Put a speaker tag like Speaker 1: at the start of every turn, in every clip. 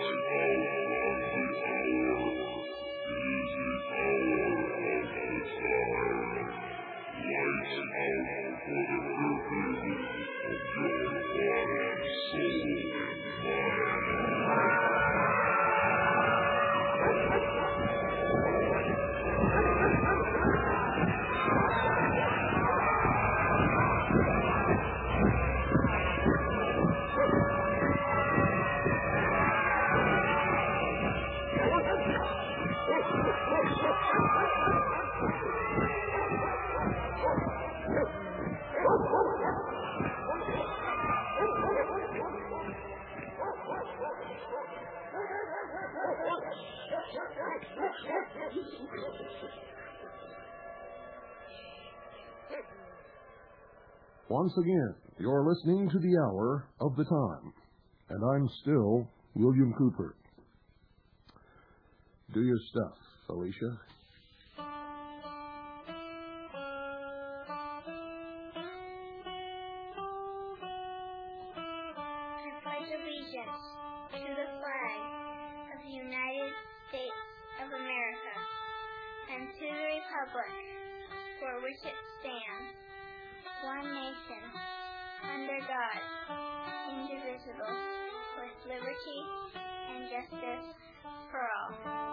Speaker 1: Once again, you're listening to the Hour of the Time, and I'm still William Cooper. Do your stuff, Alicia.
Speaker 2: I pledge allegiance to the flag of the United States of America and to the republic for which it stands, one nation, under God, indivisible, with liberty and justice for all.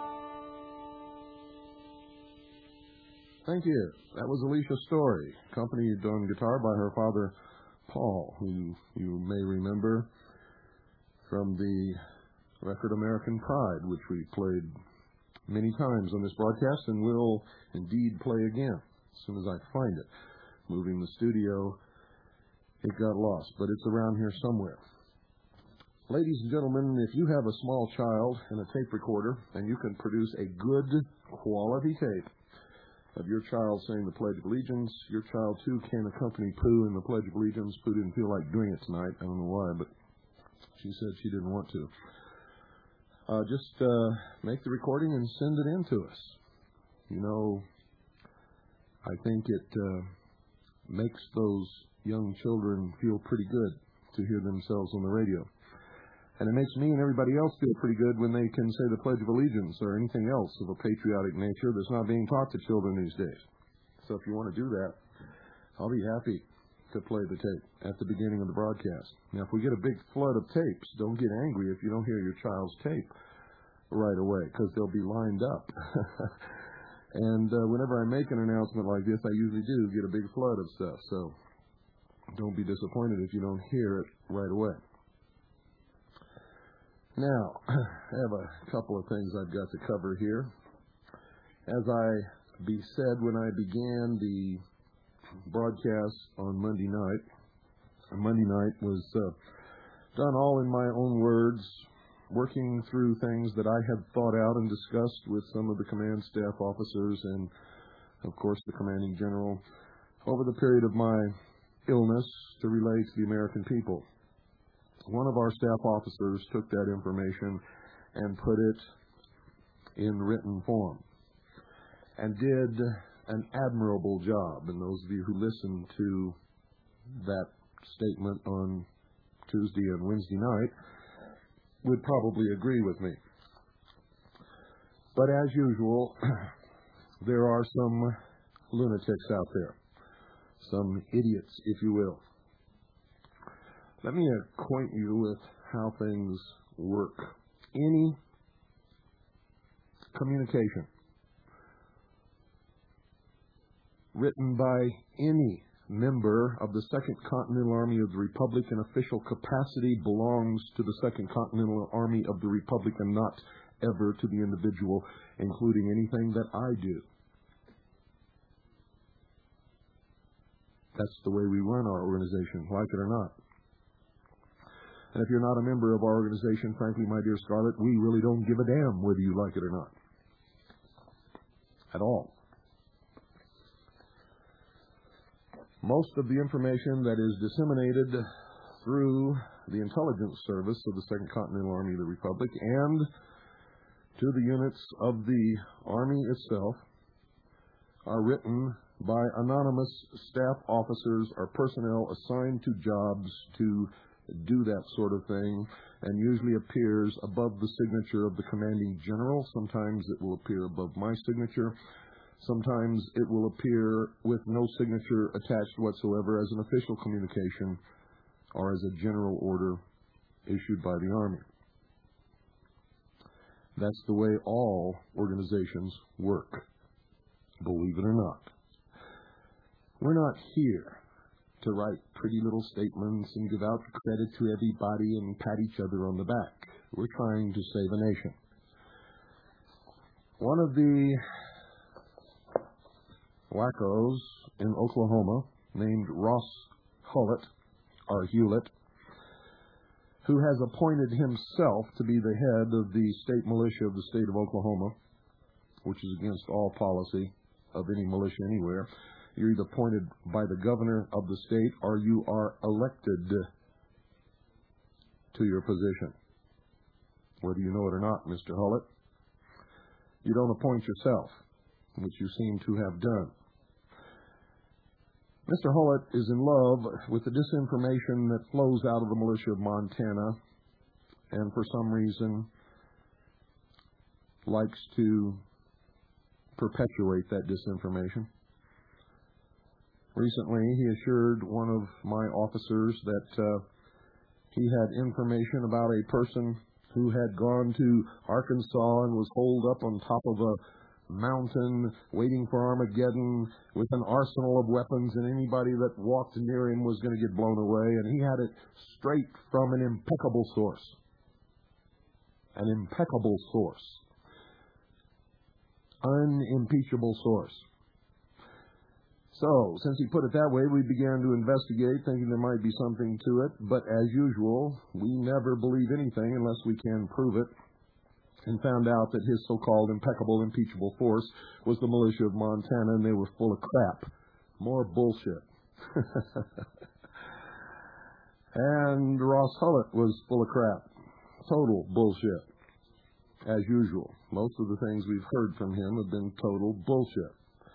Speaker 1: Thank you. That was Alicia Story, accompanied on guitar by her father, Paul, who you may remember from the record American Pride, which we played many times on this broadcast and will indeed play again as soon as I find it. Moving the studio, it got lost, but it's around here somewhere. Ladies and gentlemen, if you have a small child and a tape recorder and you can produce a good quality tape of your child saying the Pledge of Allegiance, your child too can accompany Pooh in the Pledge of Allegiance. Pooh didn't feel like doing it tonight. I don't know why, but she said she didn't want to. Just make the recording and send it in to us. You know, I think it makes those young children feel pretty good to hear themselves on the radio. And it makes me and everybody else feel pretty good when they can say the Pledge of Allegiance or anything else of a patriotic nature that's not being taught to children these days. So if you want to do that, I'll be happy to play the tape at the beginning of the broadcast. Now, if we get a big flood of tapes, don't get angry if you don't hear your child's tape right away, because they'll be lined up. And whenever I make an announcement like this, I usually do get a big flood of stuff. So don't be disappointed if you don't hear it right away. Now, I have a couple of things I've got to cover here. As I said when I began the broadcast on Monday night was done all in my own words, working through things that I had thought out and discussed with some of the command staff officers and, of course, the commanding general over the period of my illness to relay to the American people. One of our staff officers took that information and put it in written form and did an admirable job. And those of you who listened to that statement on Tuesday and Wednesday night would probably agree with me. But as usual, there are some lunatics out there, some idiots, if you will. Let me acquaint you with how things work. Any communication written by any member of the Second Continental Army of the Republic in official capacity belongs to the Second Continental Army of the Republic and not ever to the individual, including anything that I do. That's the way we run our organization, like it or not. And if you're not a member of our organization, frankly, my dear Scarlett, we really don't give a damn whether you like it or not. At all. Most of the information that is disseminated through the intelligence service of the Second Continental Army of the Republic and to the units of the Army itself are written by anonymous staff officers or personnel assigned to jobs to do that sort of thing, and usually appears above the signature of the commanding general. Sometimes it will appear above my signature. Sometimes it will appear with no signature attached whatsoever as an official communication or as a general order issued by the Army. That's the way all organizations work, believe it or not. We're not here to write pretty little statements and give out credit to everybody and pat each other on the back. We're trying to save a nation. One of the wackos in Oklahoma named Ross Hewlett, who has appointed himself to be the head of the state militia of the state of Oklahoma, which is against all policy of any militia anywhere. You're either appointed by the governor of the state or you are elected to your position. Whether you know it or not, Mr. Hewlett, you don't appoint yourself, which you seem to have done. Mr. Hewlett is in love with the disinformation that flows out of the militia of Montana, and for some reason likes to perpetuate that disinformation. Recently, he assured one of my officers that he had information about a person who had gone to Arkansas and was holed up on top of a mountain waiting for Armageddon with an arsenal of weapons, and anybody that walked near him was going to get blown away, and he had it straight from an impeccable source. An impeccable source. Unimpeachable source. So, since he put it that way, we began to investigate, thinking there might be something to it, but as usual, we never believe anything unless we can prove it, and found out that his so-called impeccable, impeachable force was the militia of Montana, and they were full of crap. More bullshit. And Ross Hewlett was full of crap. Total bullshit. As usual. Most of the things we've heard from him have been total bullshit.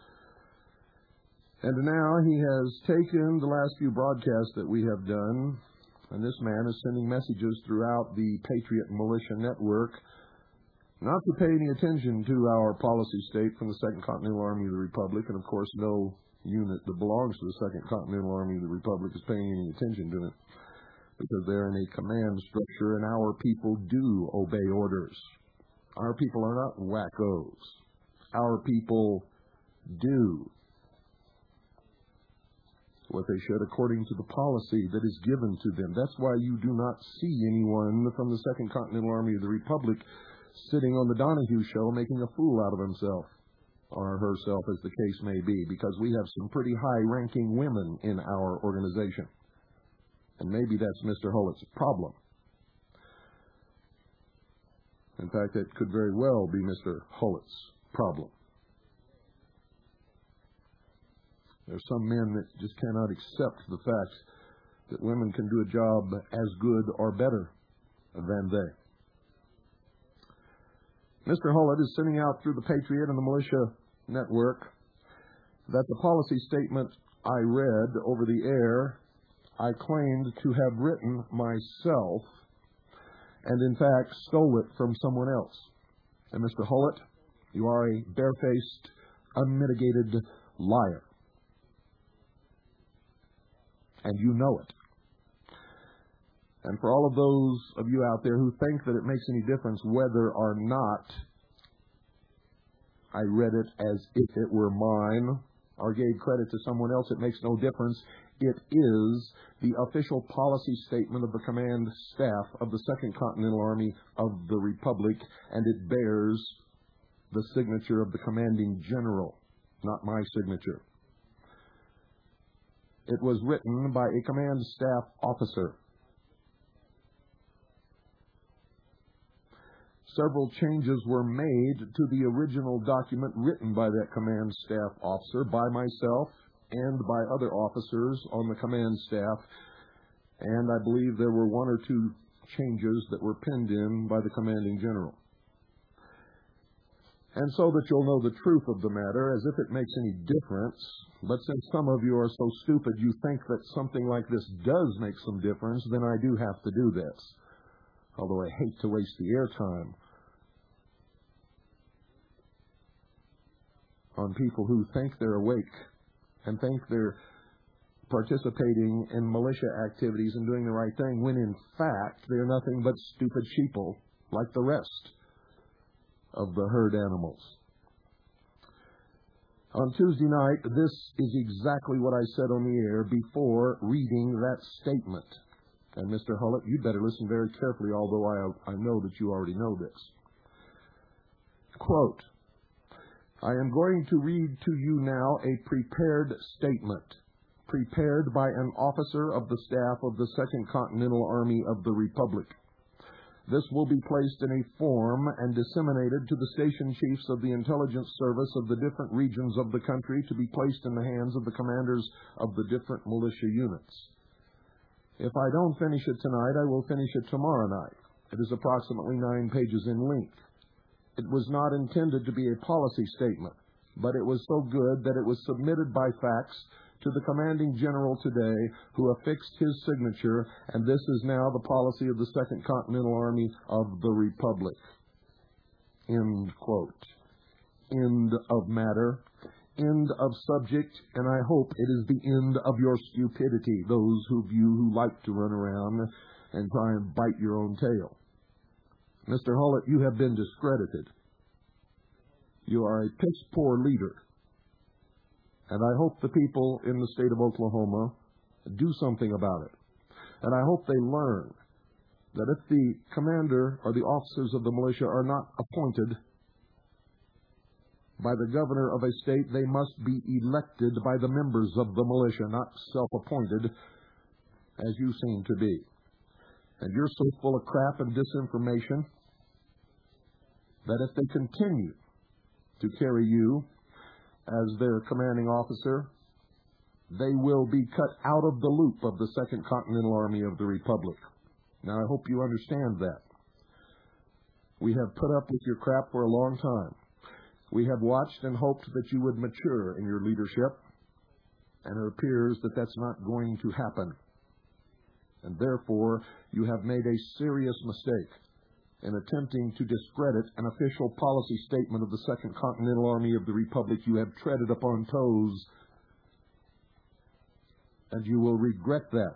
Speaker 1: And now he has taken the last few broadcasts that we have done, and this man is sending messages throughout the Patriot Militia Network not to pay any attention to our policy state from the Second Continental Army of the Republic, and of course no unit that belongs to the Second Continental Army of the Republic is paying any attention to it, because they're in a command structure, and our people do obey orders. Our people are not wackos. Our people do what they should according to the policy that is given to them. That's why you do not see anyone from the Second Continental Army of the Republic sitting on the Donahue show making a fool out of himself, or herself as the case may be, because we have some pretty high-ranking women in our organization. And maybe that's Mr. Hewlett's problem. In fact, that could very well be Mr. Hewlett's problem. There's some men that just cannot accept the fact that women can do a job as good or better than they. Mr. Hewlett is sending out through the Patriot and the Militia Network that the policy statement I read over the air, I claimed to have written myself, and in fact stole it from someone else. And Mr. Hewlett, you are a barefaced, unmitigated liar. And you know it. And for all of those of you out there who think that it makes any difference whether or not I read it as if it were mine or gave credit to someone else, it makes no difference. It is the official policy statement of the command staff of the Second Continental Army of the Republic, and it bears the signature of the commanding general, not my signature. It was written by a command staff officer. Several changes were made to the original document written by that command staff officer, by myself and by other officers on the command staff, and I believe there were one or two changes that were penned in by the commanding general. And so that you'll know the truth of the matter, as if it makes any difference. But since some of you are so stupid you think that something like this does make some difference, then I do have to do this. Although I hate to waste the airtime on people who think they're awake and think they're participating in militia activities and doing the right thing, when in fact they're nothing but stupid sheeple like the rest of the herd animals. On Tuesday night, this is exactly what I said on the air before reading that statement. And Mr. Hullett, you'd better listen very carefully, although I know that you already know this. Quote, I am going to read to you now a prepared statement, prepared by an officer of the staff of the Second Continental Army of the Republic. This will be placed in a form and disseminated to the station chiefs of the intelligence service of the different regions of the country to be placed in the hands of the commanders of the different militia units. If I don't finish it tonight, I will finish it tomorrow night. It is approximately 9 pages in length. It was not intended to be a policy statement, but it was so good that it was submitted by fax to the commanding general today, who affixed his signature, and this is now the policy of the Second Continental Army of the Republic. End quote. End of matter. End of subject, and I hope it is the end of your stupidity, those of you who like to run around and try and bite your own tail. Mr. Hullett, you have been discredited. You are a piss-poor leader. And I hope the people in the state of Oklahoma do something about it. And I hope they learn that if the commander or the officers of the militia are not appointed by the governor of a state, they must be elected by the members of the militia, not self-appointed, as you seem to be. And you're so full of crap and disinformation that if they continue to carry you as their commanding officer, they will be cut out of the loop of the Second Continental Army of the Republic. Now, I hope you understand that. We have put up with your crap for a long time. We have watched and hoped that you would mature in your leadership, and it appears that that's not going to happen. And therefore, you have made a serious mistake in attempting to discredit an official policy statement of the Second Continental Army of the Republic. You have treaded upon toes, and you will regret that.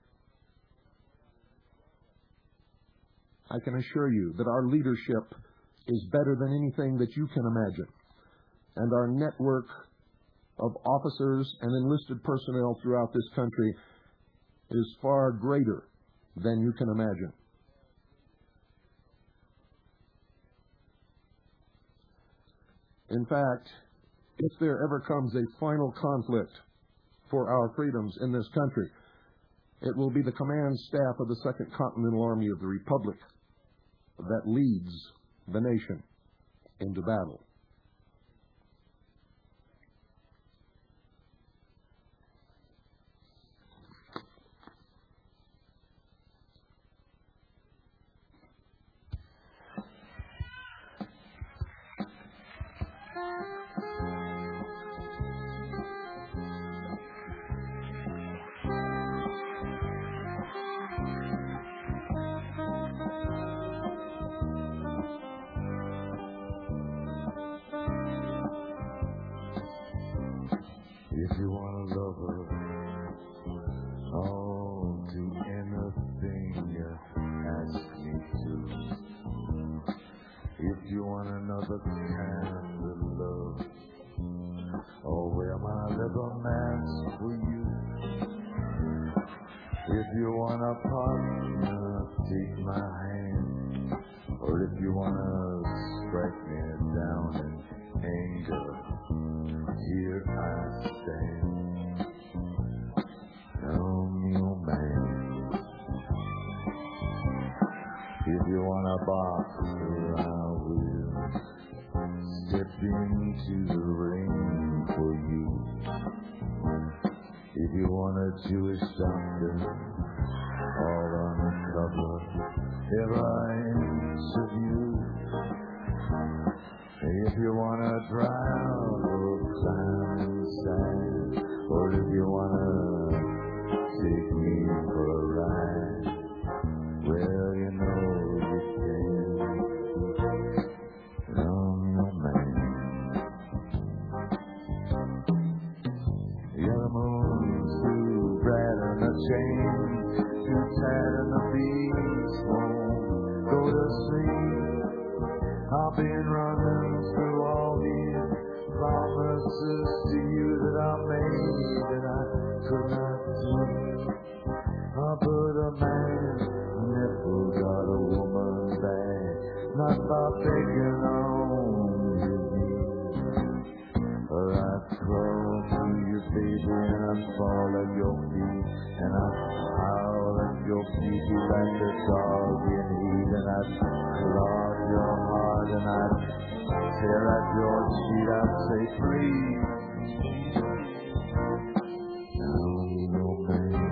Speaker 1: I can assure you that our leadership is better than anything that you can imagine, and our network of officers and enlisted personnel throughout this country is far greater than you can imagine. In fact, if there ever comes a final conflict for our freedoms in this country, it will be the command staff of the Second Continental Army of the Republic that leads the nation into battle.
Speaker 3: If you want a lover, I'll do anything you ask me to. If you want another kind of love, I'll wear my leather mask for you. If you want a partner, take my hand. Or if you want to strike me down in anger, here I stand. I'm your man. If you want a boxer, I will step into the ring for you. If you want a Jewish doctor, all undercover, here I answer you. If you wanna drown or climb in the sand, or if you wanna take me for a ride, well, you know you can. I'm your man. Yeah, the moon's too bright and the chain too tight and the beast won't go to sleep. I've been running through all these promises to you that I made that I could not keep. But a man never got a woman back, not by begging on his knees. I'd crawl to you, baby, and I'd fall at your feet, and I'd howl at your feet like a dog in heat, and I'd clog your heart, and I'd tear at your sheet. I'd say, please, I'm your man.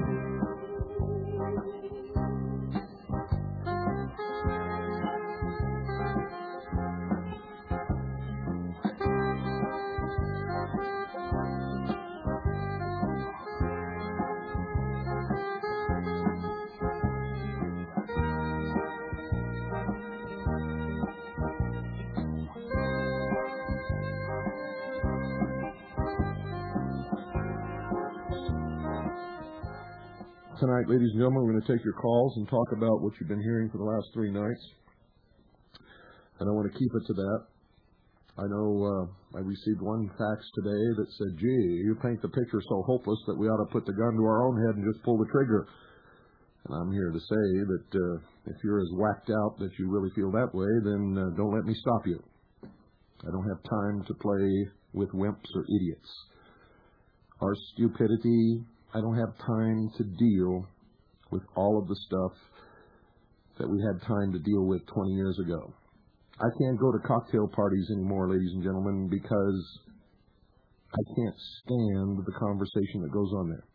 Speaker 1: Tonight, ladies and gentlemen, we're going to take your calls and talk about what you've been hearing for the last 3 nights. And I want to keep it to that. I know I received one fax today that said, gee, you paint the picture so hopeless that we ought to put the gun to our own head and just pull the trigger. And I'm here to say that if you're as whacked out that you really feel that way, then don't let me stop you. I don't have time to play with wimps or idiots. Our stupidity, I don't have time to deal with all of the stuff that we had time to deal with 20 years ago. I can't go to cocktail parties anymore, ladies and gentlemen, because I can't stand the conversation that goes on there.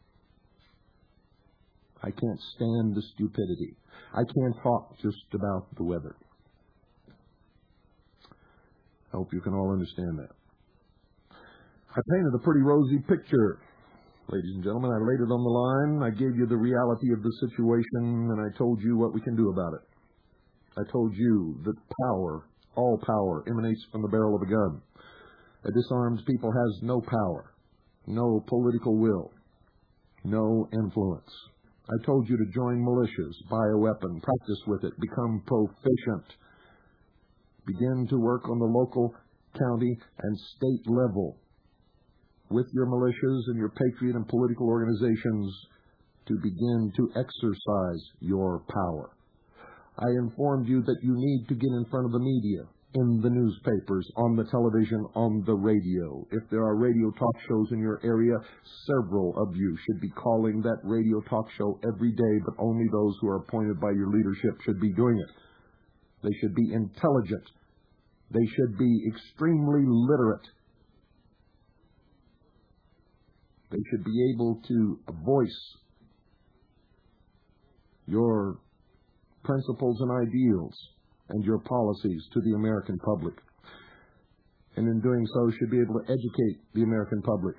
Speaker 1: I can't stand the stupidity. I can't talk just about the weather. I hope you can all understand that. I painted a pretty rosy picture. Ladies and gentlemen, I laid it on the line. I gave you the reality of the situation, and I told you what we can do about it. I told you that power, all power, emanates from the barrel of a gun. A disarmed people has no power, no political will, no influence. I told you to join militias, buy a weapon, practice with it, become proficient. Begin to work on the local, county, and state level with your militias and your patriot and political organizations to begin to exercise your power. I informed you that you need to get in front of the media, in the newspapers, on the television, on the radio. If there are radio talk shows in your area, several of you should be calling that radio talk show every day, but only those who are appointed by your leadership should be doing it. They should be intelligent. They should be extremely literate. They should be able to voice your principles and ideals and your policies to the American public. And in doing so, should be able to educate the American public.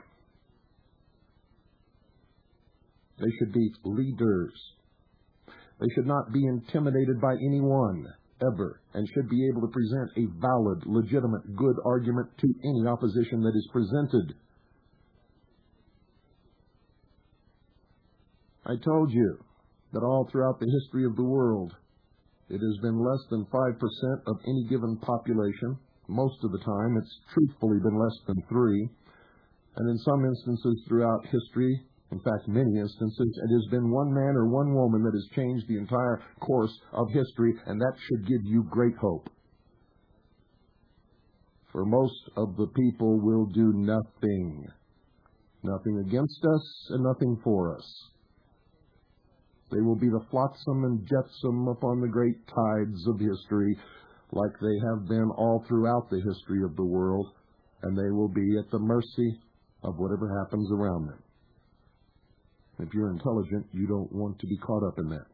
Speaker 1: They should be leaders. They should not be intimidated by anyone, ever, and should be able to present a valid, legitimate, good argument to any opposition that is presented. I told you that all throughout the history of the world, it has been less than 5% of any given population. Most of the time, it's truthfully been less than 3%. And in some instances throughout history, in fact, many instances, it has been one man or one woman that has changed the entire course of history, and that should give you great hope. For most of the people will do nothing. Nothing against us and nothing for us. They will be the flotsam and jetsam upon the great tides of history, like they have been all throughout the history of the world, and they will be at the mercy of whatever happens around them. If you're intelligent, you don't want to be caught up in that.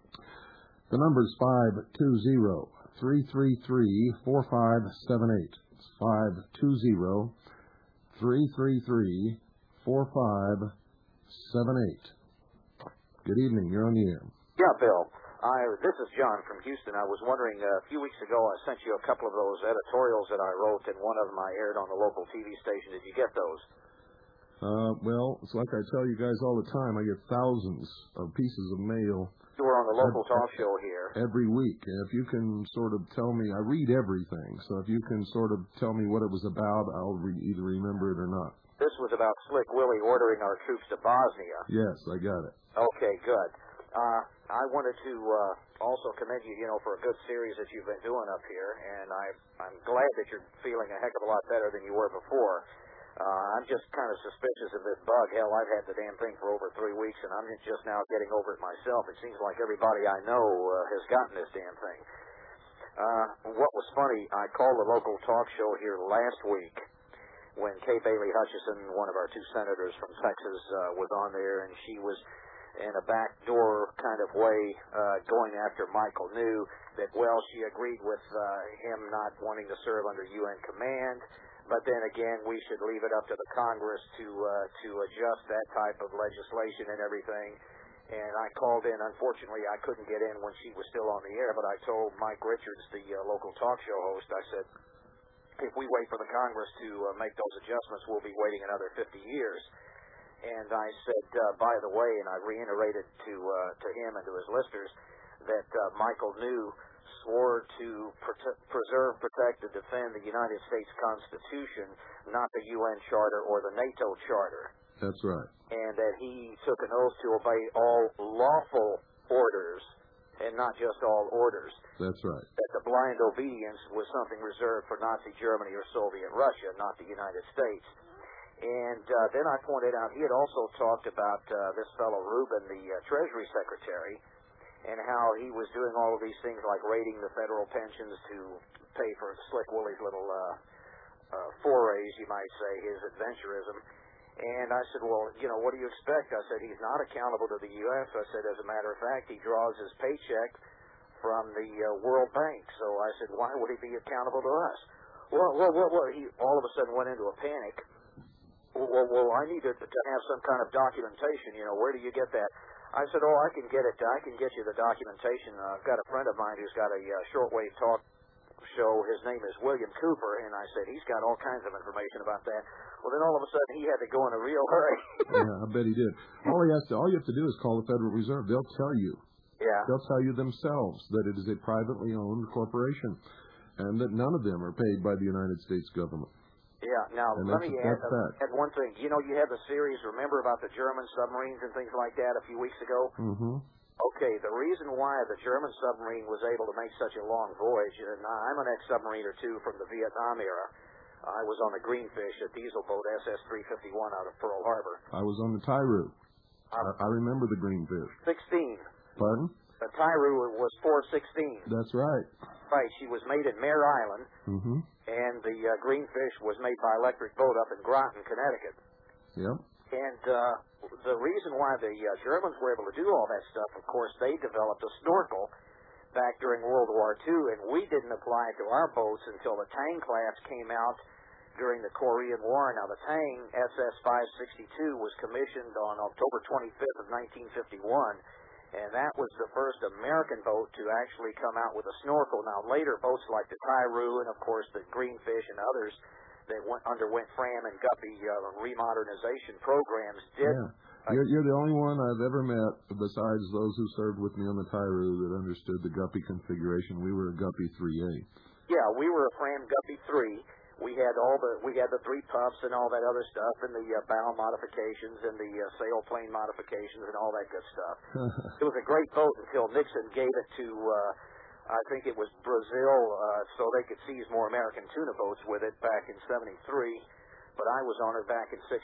Speaker 1: The number is 520-333-4578. 520-333-4578. Good evening. You're on the air.
Speaker 4: Yeah, Bill. This is John from Houston. I was wondering, a few weeks ago I sent you a couple of those editorials that I wrote, and one of them I aired on the local TV station. Did you get those?
Speaker 1: Well, it's like I tell you guys all the time. I get thousands of pieces of mail.
Speaker 4: You were on the local talk show here.
Speaker 1: Every week. And if you can sort of tell me, I read everything, so if you can sort of tell me what it was about, I'll either remember it or not.
Speaker 4: This was about Slick Willie ordering our troops to Bosnia.
Speaker 1: Yes, I got it.
Speaker 4: Okay, good. I wanted to also commend you, for a good series that you've been doing up here, and I'm glad that you're feeling a heck of a lot better than you were before. I'm just kind of suspicious of this bug. Hell, I've had the damn thing for over 3 weeks, and I'm just now getting over it myself. It seems like everybody I know has gotten this damn thing. What was funny, I called the local talk show here last week when Kay Bailey Hutchison, one of our 2 senators from Texas, was on there, and she was in a backdoor kind of way going after Michael New, that, well, she agreed with him not wanting to serve under UN command, but then again, we should leave it up to the Congress to adjust that type of legislation and everything. And I called in. Unfortunately, I couldn't get in when she was still on the air, but I told Mike Richards, the local talk show host, I said, if we wait for the Congress to make those adjustments, we'll be waiting another 50 years. And I said, by the way, and I reiterated to him and to his listeners that Michael New swore to preserve, protect, and defend the United States Constitution, not the UN Charter or the NATO Charter.
Speaker 1: That's right.
Speaker 4: And that he took an oath to obey all lawful orders and not just all orders.
Speaker 1: That's right.
Speaker 4: That the blind obedience was something reserved for Nazi Germany or Soviet Russia, not the United States. And then I pointed out he had also talked about this fellow Rubin, the Treasury Secretary, and how he was doing all of these things like raiding the federal pensions to pay for Slick Willie's little forays, you might say, his adventurism. And I said, well, what do you expect? I said, he's not accountable to the U.S. I said, as a matter of fact, he draws his paycheck from the World Bank. So I said, why would he be accountable to us? Well, he all of a sudden went into a panic. Well, I need to have some kind of documentation. Where do you get that? I said, I can get it. I can get you the documentation. I've got a friend of mine who's got a shortwave talk show. His name is William Cooper, and I said, he's got all kinds of information about that. Well, then all of a sudden he had to go in a real hurry.
Speaker 1: Yeah, I bet he did. All you have to do is call the Federal Reserve. They'll tell you.
Speaker 4: Yeah.
Speaker 1: They'll tell you themselves that it is a privately owned corporation and that none of them are paid by the United States government.
Speaker 4: Yeah, now
Speaker 1: and
Speaker 4: let me add one thing. You had the series, remember, about the German submarines and things like that a few weeks ago?
Speaker 1: Mm-hmm.
Speaker 4: Okay, the reason why the German submarine was able to make such a long voyage, and I'm an ex-submariner too from the Vietnam era. I was on the Greenfish, a diesel boat, SS-351 out of Pearl Harbor.
Speaker 1: I was on the Tyru. I remember the Greenfish.
Speaker 4: 16.
Speaker 1: Pardon?
Speaker 4: The Tyru was 416.
Speaker 1: That's right.
Speaker 4: Right, she was made at Mare Island, and the Greenfish was made by Electric Boat up in Groton, Connecticut.
Speaker 1: Yep.
Speaker 4: And the reason why the Germans were able to do all that stuff, of course, they developed a snorkel back during World War II, and we didn't apply it to our boats until the Tang class came out during the Korean War. Now, the Tang SS-562 was commissioned on October 25th of 1951, and that was the first American boat to actually come out with a snorkel. Now, later, boats like the Tyru and, of course, the Greenfish and others that underwent Fram and Guppy remodernization programs did.
Speaker 1: Yeah. You're the only one I've ever met, besides those who served with me on the Tyru, that understood the Guppy configuration. We were a Guppy 3A. Yeah,
Speaker 4: we were a Fram Guppy 3. We had the 3 puffs and all that other stuff, and the bow modifications and the sailplane modifications and all that good stuff. It was a great boat until Nixon gave it to, I think it was Brazil, so they could seize more American tuna boats with it back in '73. But I was on her back in '67.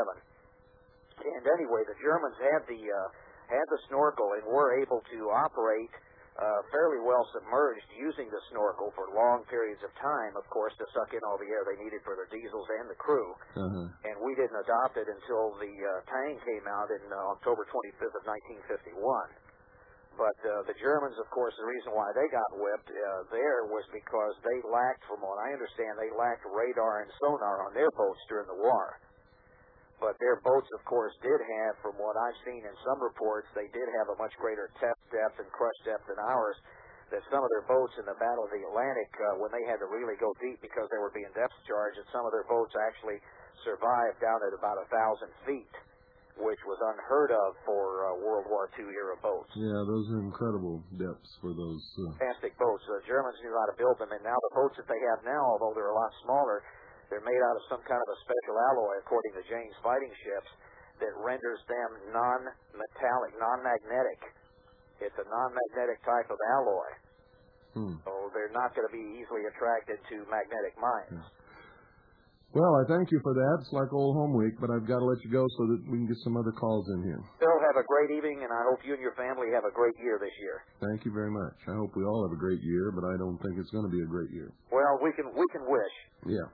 Speaker 4: And anyway, the Germans had the snorkel and were able to operate fairly well submerged using the snorkel for long periods of time, of course, to suck in all the air they needed for their diesels and the crew. And we didn't adopt it until the Tang came out in October 25th of 1951. But the Germans, of course, the reason why they got whipped there was because they lacked, from what I understand, they lacked radar and sonar on their boats during the war. But their boats, of course, did have, from what I've seen in some reports, they did have a much greater test depth and crush depth than ours. That some of their boats in the Battle of the Atlantic, when they had to really go deep because they were being depth charged, and some of their boats actually survived down at about 1,000 feet, which was unheard of for World War II era boats.
Speaker 1: Yeah, those are incredible depths for those.
Speaker 4: Fantastic boats. The Germans knew how to build them, and now the boats that they have now, although they're a lot smaller, they're made out of some kind of a special alloy, according to Jane's fighting ships, that renders them non-metallic, non-magnetic. It's a non-magnetic type of alloy. So they're not going to be easily attracted to magnetic mines.
Speaker 1: Well, I thank you for that. It's like old home week, but I've got to let you go so that we can get some other calls in here.
Speaker 4: Bill, have a great evening, and I hope you and your family have a great year this year.
Speaker 1: Thank you very much. I hope we all have a great year, but I don't think it's going to be a great year.
Speaker 4: Well, we can wish.
Speaker 1: Yeah.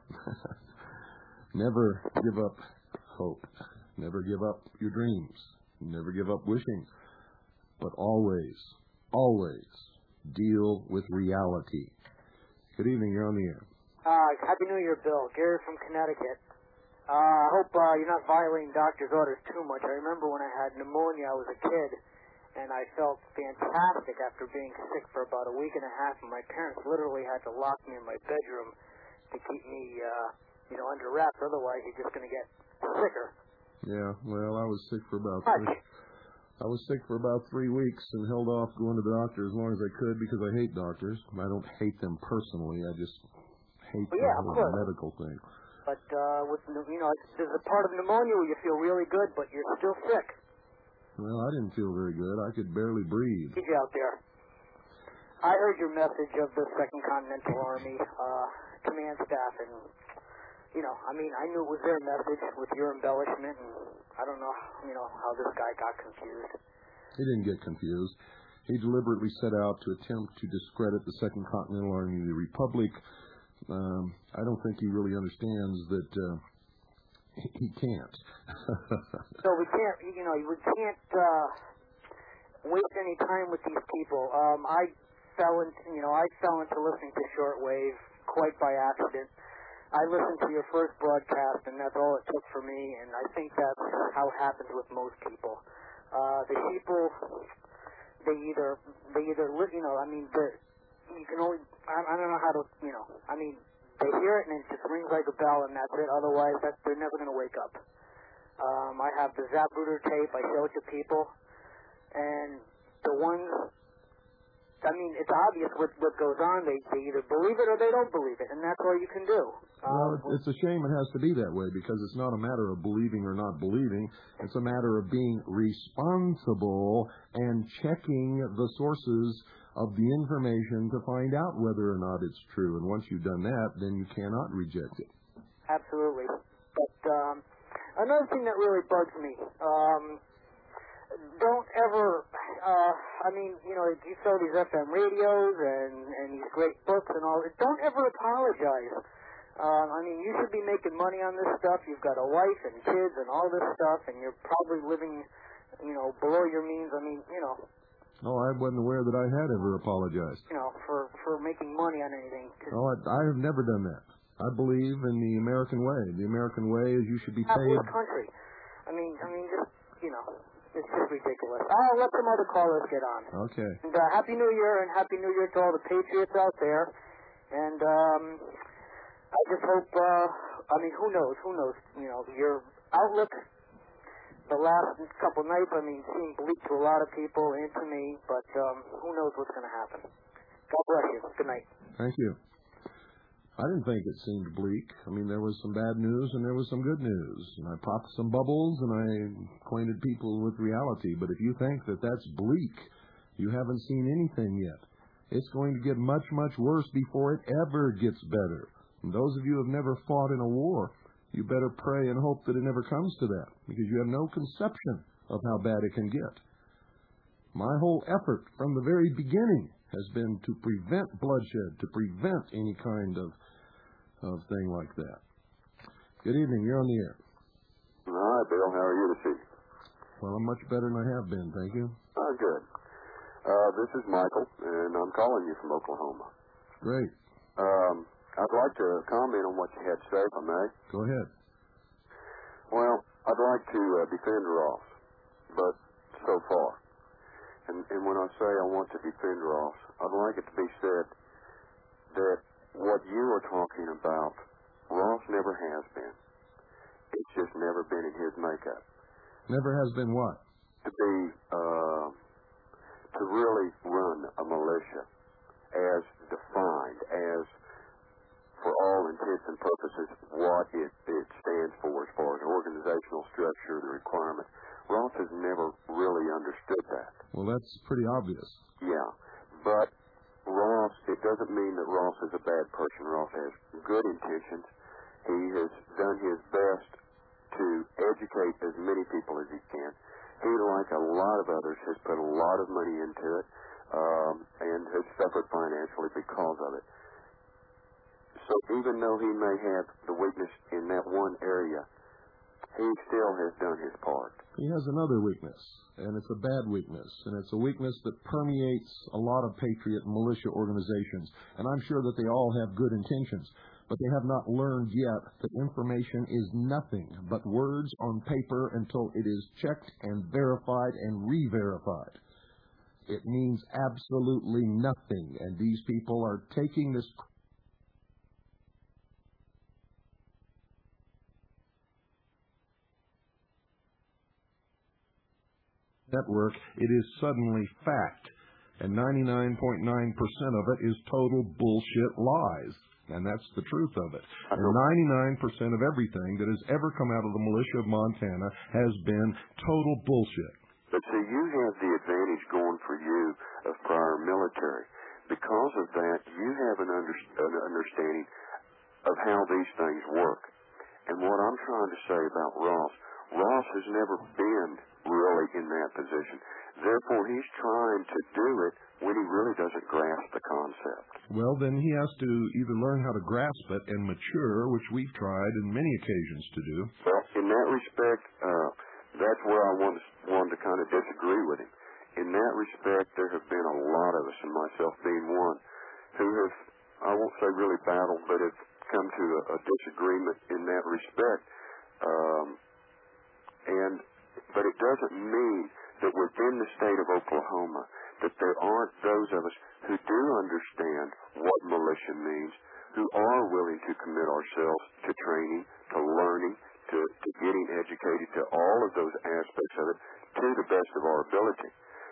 Speaker 1: Never give up hope. Never give up your dreams. Never give up wishing. But always, always deal with reality. Good evening. You're on the air.
Speaker 5: Happy New Year, Bill. Gary from Connecticut. I hope you're not violating doctor's orders too much. I remember when I had pneumonia, I was a kid, and I felt fantastic after being sick for about a week and a half, and my parents literally had to lock me in my bedroom to keep me, under wraps. Otherwise, you're just going to get sicker.
Speaker 1: Yeah, well, I was sick for about 3 weeks and held off going to the doctor as long as I could because I hate doctors. I don't hate them personally. I just hate the whole medical thing.
Speaker 5: But there's a part of pneumonia where you feel really good, but you're still sick.
Speaker 1: Well, I didn't feel very good. I could barely breathe.
Speaker 5: He's out there. I heard your message of the Second Continental Army command staff, and I knew it was their message with your embellishment, and I don't know, how this guy got confused.
Speaker 1: He didn't get confused. He deliberately set out to attempt to discredit the Second Continental Army, the Republic. I don't think he really understands that he can't.
Speaker 5: So we can't, we can't waste any time with these people. I fell into listening to shortwave quite by accident. I listened to your first broadcast, and that's all it took for me, and I think that's how it happens with most people. The people, they either, you can only, I don't know how to, they hear it and it just rings like a bell, and that's it. Otherwise, they're never going to wake up. I have the Zapruder tape. I show it to people, and the ones, it's obvious what goes on. They either believe it or they don't believe it, and that's all you can do.
Speaker 1: Well, it's a shame it has to be that way because it's not a matter of believing or not believing. It's a matter of being responsible and checking the sources of the information to find out whether or not it's true. And once you've done that, then you cannot reject it.
Speaker 5: Absolutely. But another thing that really bugs me, don't ever, you sell these FM radios and these great books and all, don't ever apologize. You should be making money on this stuff. You've got a wife and kids and all this stuff, and you're probably living, below your means.
Speaker 1: Oh, I wasn't aware that I had ever apologized.
Speaker 5: For making money on anything.
Speaker 1: Oh, I have never done that. I believe in the American way. The American way is you should be paid.
Speaker 5: This country. It's just ridiculous. I'll let some other callers get on.
Speaker 1: Okay.
Speaker 5: And Happy New Year, and Happy New Year to all the Patriots out there. And I just hope, who knows, your outlook the last couple nights, seemed bleak to a lot of people and to me, but who knows what's going to happen. God bless you. Good night.
Speaker 1: Thank you. I didn't think it seemed bleak. There was some bad news and there was some good news. And I popped some bubbles and I acquainted people with reality. But if you think that that's bleak, you haven't seen anything yet. It's going to get much, much worse before it ever gets better. And those of you who have never fought in a war, you better pray and hope that it never comes to that, because you have no conception of how bad it can get. My whole effort from the very beginning has been to prevent bloodshed, to prevent any kind of thing like that. Good evening. You're on the air.
Speaker 6: Hi, Bill. How are you this evening?
Speaker 1: Well, I'm much better than I have been, thank you.
Speaker 6: Oh, good. This is Michael, and I'm calling you from Oklahoma.
Speaker 1: Great.
Speaker 6: I'd like to comment on what you had to say, if I may.
Speaker 1: Go ahead.
Speaker 6: Well, I'd like to defend Ross, but so far. And when I say I want to defend Ross, I'd like it to be said that what you are talking about, Ross never has been. It's just never been in his makeup.
Speaker 1: Never has been what?
Speaker 6: To really run a militia as defined, as for all intents and purposes, what it stands for as far as organizational structure, the requirements. Ross has never really understood that.
Speaker 1: Well, that's pretty obvious.
Speaker 6: Yeah, but Ross, it doesn't mean that Ross is a bad person. Ross has good intentions. He has done his best to educate as many people as he can. He, like a lot of others, has put a lot of money into it and has suffered financially because of it. So even though he may have the weakness in that one area, he still has done his part.
Speaker 1: He has another weakness, and it's a bad weakness, and it's a weakness that permeates a lot of patriot militia organizations. And I'm sure that they all have good intentions, but they have not learned yet that information is nothing but words on paper until it is checked and verified and re-verified. It means absolutely nothing, and these people are taking this network. It is suddenly fact, and 99.9% of it is total bullshit lies. And that's the truth of it. And 99% of everything that has ever come out of the militia of Montana has been total bullshit.
Speaker 6: But see, you have the advantage going for you of prior military. Because of that, you have an understanding of how these things work. And what I'm trying to say about Ross has never been really in that position. Therefore, he's trying to do it when he really doesn't grasp the concept.
Speaker 1: Well, then he has to either learn how to grasp it and mature, which we've tried in many occasions to do.
Speaker 6: Well, in that respect, that's where I wanted to kind of disagree with him. In that respect, there have been a lot of us, and myself being one, who have, I won't say really battled, but have come to a disagreement in that respect. But it doesn't mean that within the state of Oklahoma that there aren't those of us who do understand what militia means, who are willing to commit ourselves to training, to learning, to getting educated, to all of those aspects of it to the best of our ability.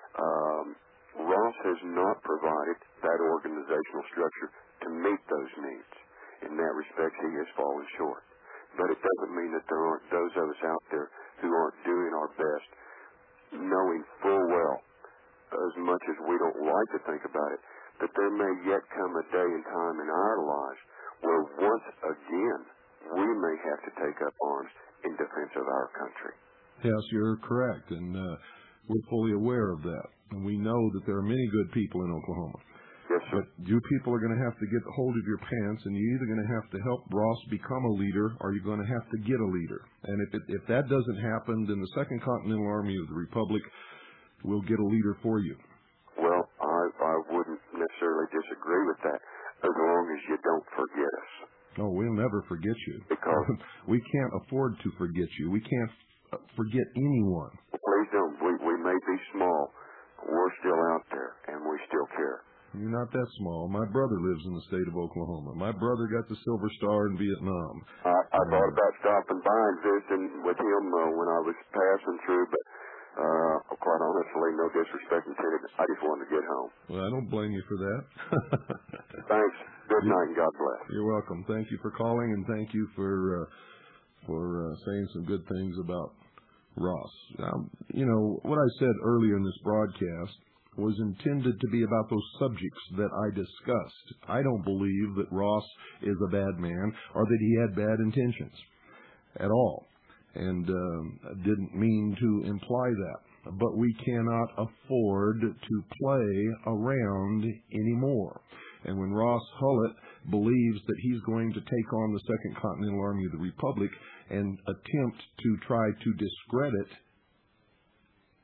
Speaker 6: Ross has not provided that organizational structure to meet those needs. In that respect, he has fallen short. But it doesn't mean that there aren't those of us out there who aren't doing our best, knowing full well, as much as we don't like to think about it, that there may yet come a day and time in our lives where once again we may have to take up arms in defense of our country.
Speaker 1: Yes, you're correct, and we're fully aware of that. And we know that there are many good people in Oklahoma.
Speaker 6: Yes, sir.
Speaker 1: But you people are going to have to get hold of your pants, and you're either going to have to help Ross become a leader, or you're going to have to get a leader. And if that doesn't happen, then the Second Continental Army of the Republic will get a leader for you.
Speaker 6: Well, I wouldn't necessarily disagree with that, as long as you don't forget us.
Speaker 1: Oh, we'll never forget you.
Speaker 6: Because
Speaker 1: we can't afford to forget you. We can't forget anyone.
Speaker 6: Please don't. We may be small. We're still out there, and we still care.
Speaker 1: You're not that small. My brother lives in the state of Oklahoma. My brother got the Silver Star in Vietnam.
Speaker 6: I thought about stopping by and visiting with him when I was passing through, but quite honestly, no disrespect intended. I just wanted to get home.
Speaker 1: Well, I don't blame you for that.
Speaker 6: Thanks. Good night, and God bless.
Speaker 1: You're welcome. Thank you for calling, and thank you for saying some good things about Ross. You know, what I said earlier in this broadcast was intended to be about those subjects that I discussed. I don't believe that Ross is a bad man or that he had bad intentions at all, and didn't mean to imply that. But we cannot afford to play around anymore. And when Ross Hullett believes that he's going to take on the Second Continental Army of the Republic and attempt to try to discredit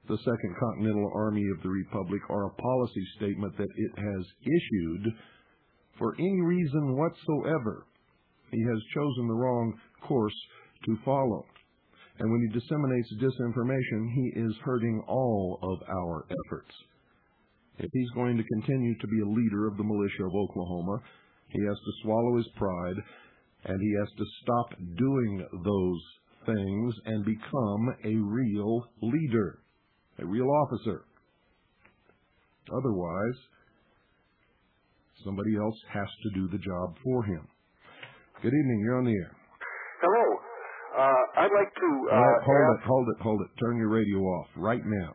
Speaker 1: the Second Continental Army of the Republic or a policy statement that it has issued for any reason whatsoever. He has chosen the wrong course to follow. And when he disseminates disinformation, he is hurting all of our efforts. If he's going to continue to be a leader of the militia of Oklahoma, he has to swallow his pride, and he has to stop doing those things and become a real leader, a real officer. Otherwise, somebody else has to do the job for him. Good evening. You're on the air.
Speaker 7: Hello. I'd like to...
Speaker 1: Hold it. Turn your radio off right now.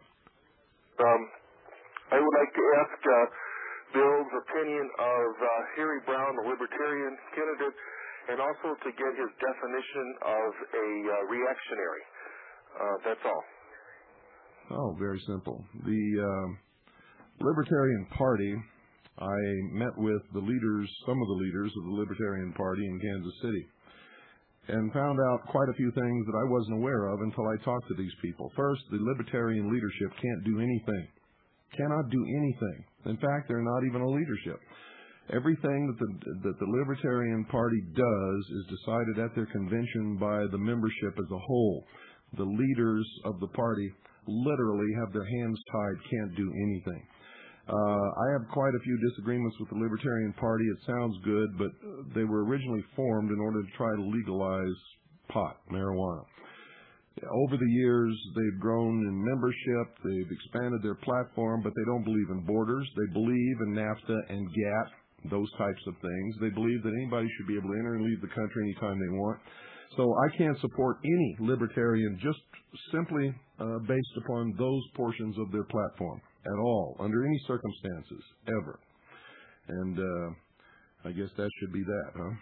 Speaker 7: I would like to ask Bill's opinion of Harry Brown, the Libertarian candidate, and also to get his definition of a reactionary. That's all.
Speaker 1: Oh, very simple. The Libertarian Party, I met with some of the leaders of the Libertarian Party in Kansas City, and found out quite a few things that I wasn't aware of until I talked to these people. First, the Libertarian leadership can't do anything. Cannot do anything. In fact, they're not even a leadership. Everything that the Libertarian Party does is decided at their convention by the membership as a whole. The leaders of the party literally have their hands tied, can't do anything. I have quite a few disagreements with the Libertarian Party. It sounds good, but they were originally formed in order to try to legalize pot, marijuana. Over the years, they've grown in membership, they've expanded their platform, but they don't believe in borders. They believe in NAFTA and GATT, those types of things. They believe that anybody should be able to enter and leave the country anytime they want. So I can't support any libertarian just simply based upon those portions of their platform at all, under any circumstances, ever. And I guess that should be that, huh?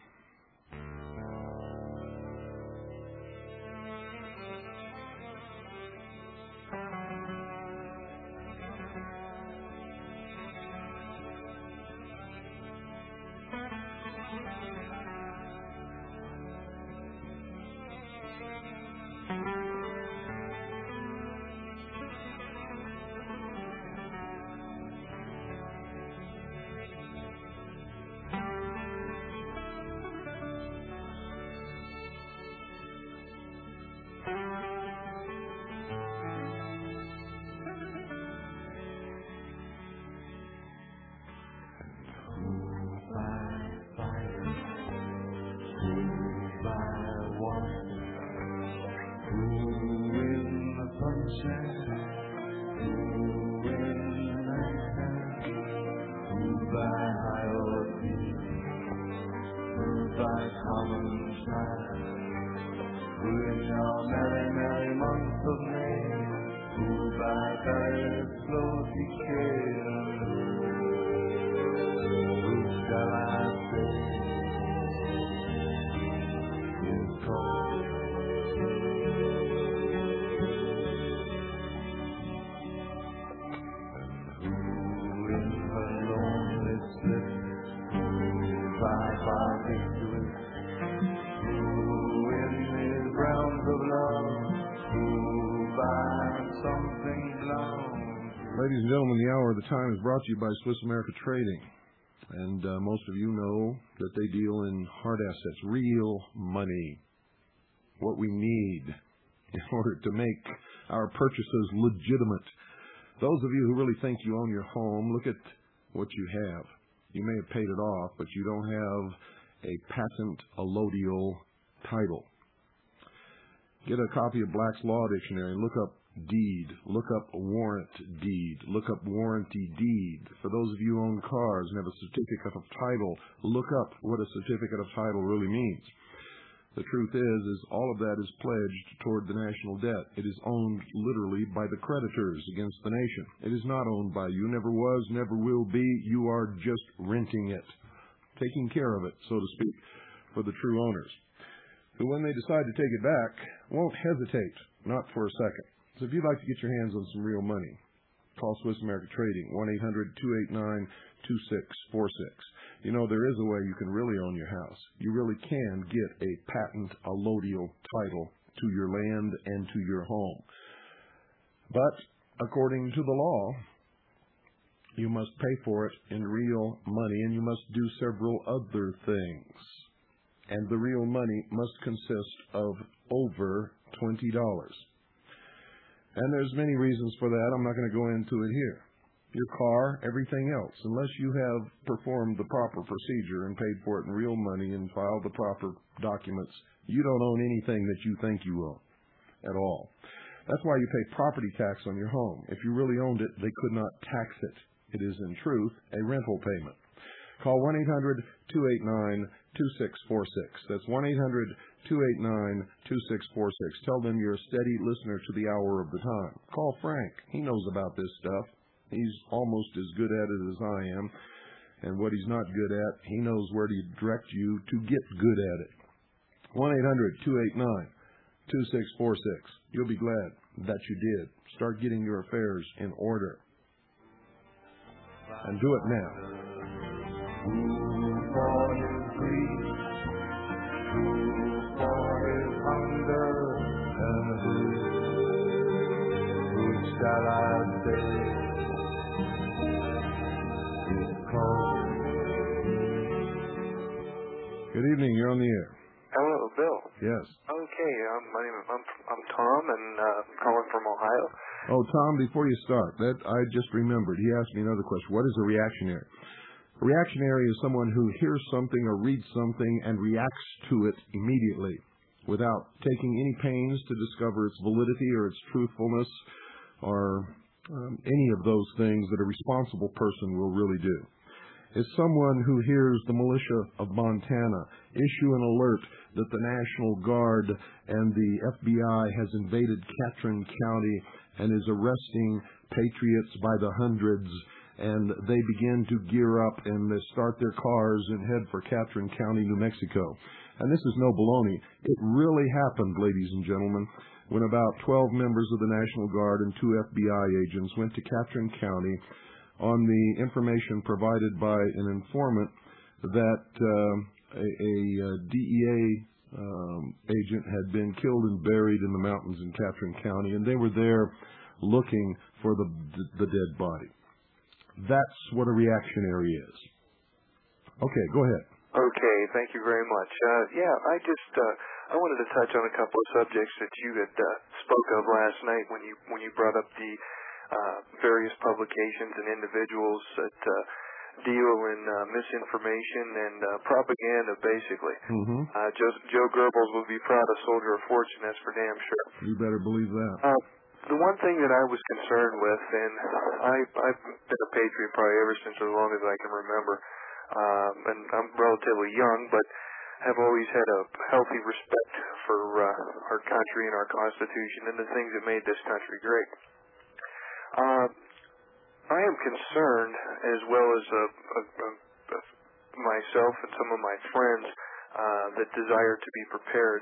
Speaker 1: Ladies and gentlemen, the hour of the time is brought to you by Swiss America Trading. And most of you know that they deal in hard assets, real money, what we need in order to make our purchases legitimate. Those of you who really think you own your home, look at what you have. You may have paid it off, but you don't have a patent allodial title. Get a copy of Black's Law Dictionary and look up deed, look up warrant deed, look up warranty deed. For those of you who own cars and have a certificate of title, look up what a certificate of title really means. The truth is all of that is pledged toward the national debt. It is owned literally by the creditors against the nation. It is not owned by you, never was, never will be. You are just renting it, taking care of it, so to speak, for the true owners, who when they decide to take it back won't hesitate, not for a second. So if you'd like to get your hands on some real money, call Swiss America Trading, 1-800-289-2646. You know, there is a way you can really own your house. You really can get a patent allodial title to your land and to your home. But according to the law, you must pay for it in real money, and you must do several other things. And the real money must consist of over $20. And there's many reasons for that. I'm not going to go into it here. Your car, everything else, unless you have performed the proper procedure and paid for it in real money and filed the proper documents, you don't own anything that you think you own at all. That's why you pay property tax on your home. If you really owned it, they could not tax it. It is, in truth, a rental payment. Call 1-800-289-2646. That's 1-800-289-2646. Tell them you're a steady listener to the hour of the time. Call Frank. He knows about this stuff. He's almost as good at it as I am. And what he's not good at, he knows where to direct you to get good at it. 1-800-289-2646. You'll be glad that you did. Start getting your affairs in order. And do it now.
Speaker 3: Who for his grief, who for his hunger, and who shall I say is called?
Speaker 1: Good evening. You're on the air.
Speaker 8: Hello, Bill.
Speaker 1: Yes.
Speaker 8: Okay, I'm Tom, and I'm calling from Ohio.
Speaker 1: Oh, Tom, before you start, I just remembered. He asked me another question. What is a reactionary? A reactionary is someone who hears something or reads something and reacts to it immediately without taking any pains to discover its validity or its truthfulness or any of those things that a responsible person will really do. It's someone who hears the militia of Montana issue an alert that the National Guard and the FBI has invaded Catron County and is arresting patriots by the hundreds, and they begin to gear up and they start their cars and head for Catron County, New Mexico. And this is no baloney. It really happened, ladies and gentlemen, when about 12 members of the National Guard and 2 FBI agents went to Catron County on the information provided by an informant that a DEA agent had been killed and buried in the mountains in Catron County, and they were there looking for the dead body. That's what a reactionary is. Okay, go ahead.
Speaker 8: Okay, thank you very much. I wanted to touch on a couple of subjects that you had spoke of last night when you brought up the various publications and individuals that deal in misinformation and propaganda, basically.
Speaker 1: Mm-hmm.
Speaker 8: Joe Goebbels would be proud of Soldier of Fortune, that's for damn sure.
Speaker 1: You better believe that.
Speaker 8: The one thing that I was concerned with, and I've been a patriot probably ever since as long as I can remember, and I'm relatively young, but have always had a healthy respect for our country and our Constitution and the things that made this country great. I am concerned, as well as myself and some of my friends that desire to be prepared.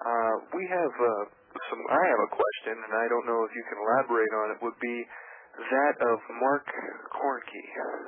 Speaker 8: I have a question, and I don't know if you can elaborate on it, would be that of Mark Kornke.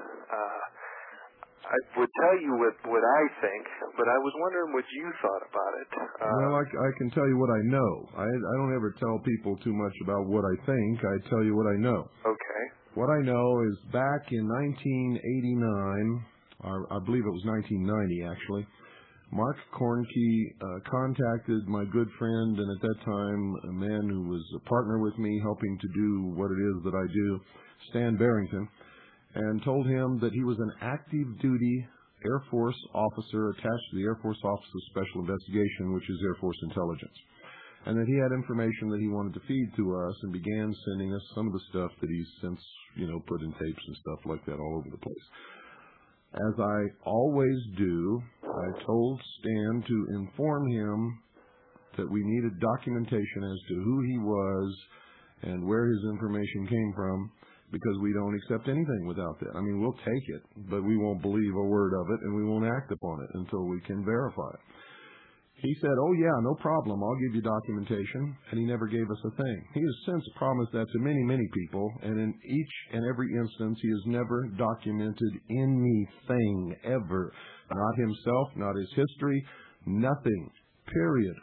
Speaker 8: I would tell you what I think, but I was wondering what you thought about it.
Speaker 1: Well, I can tell you what I know. I don't ever tell people too much about what I think. I tell you what I know.
Speaker 8: Okay.
Speaker 1: What I know is back in 1989, I believe it was 1990 actually, Mark Kornke contacted my good friend and at that time a man who was a partner with me helping to do what it is that I do, Stan Barrington, and told him that he was an active duty Air Force officer attached to the Air Force Office of Special Investigation, which is Air Force Intelligence, and that he had information that he wanted to feed to us and began sending us some of the stuff that he's since, put in tapes and stuff like that all over the place. As I always do, I told Stan to inform him that we needed documentation as to who he was and where his information came from, because we don't accept anything without that. I mean, we'll take it, but we won't believe a word of it, and we won't act upon it until we can verify it. He said, oh, yeah, no problem. I'll give you documentation, and he never gave us a thing. He has since promised that to many, many people, and in each and every instance, he has never documented anything ever. Not himself, not his history, nothing, period.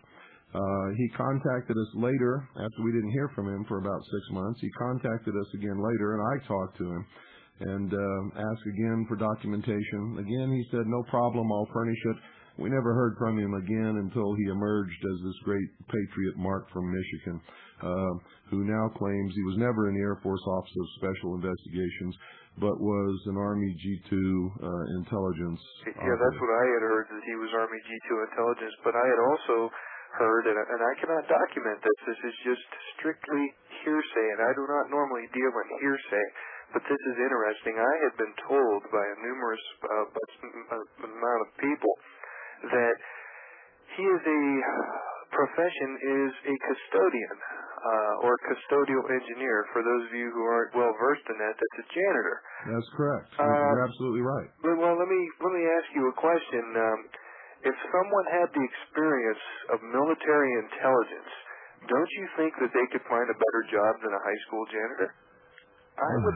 Speaker 1: He contacted us later, after we didn't hear from him for about 6 months. He contacted us again later, and I talked to him and asked again for documentation. Again, he said, no problem, I'll furnish it. We never heard from him again until he emerged as this great patriot Mark from Michigan, who now claims he was never in the Air Force Office of Special Investigations, but was an Army G2 intelligence
Speaker 8: Yeah,
Speaker 1: operative.
Speaker 8: that's what I had heard, that he was Army G2 intelligence, but I had also heard, and I cannot document this is just strictly hearsay, and I do not normally deal in hearsay, but this is interesting. I had been told by a numerous amount of people that he is profession is a custodian or custodial engineer. For those of you who aren't well versed in that, that's a janitor.
Speaker 1: That's correct. You're absolutely right.
Speaker 8: Well, let me ask you a question. If someone had the experience of military intelligence, don't you think that they could find a better job than a high school janitor? I would.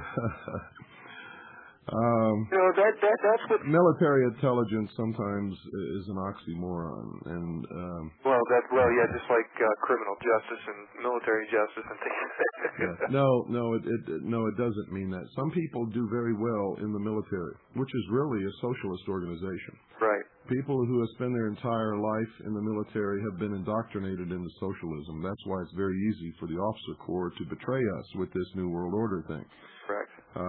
Speaker 8: That's what
Speaker 1: military intelligence sometimes is an oxymoron, and
Speaker 8: just like criminal justice and military justice and things.
Speaker 1: No, it doesn't mean that. Some people do very well in the military, which is really a socialist organization.
Speaker 8: Right.
Speaker 1: People who have spent their entire life in the military have been indoctrinated into socialism. That's why it's very easy for the officer corps to betray us with this New World Order thing.
Speaker 8: Correct.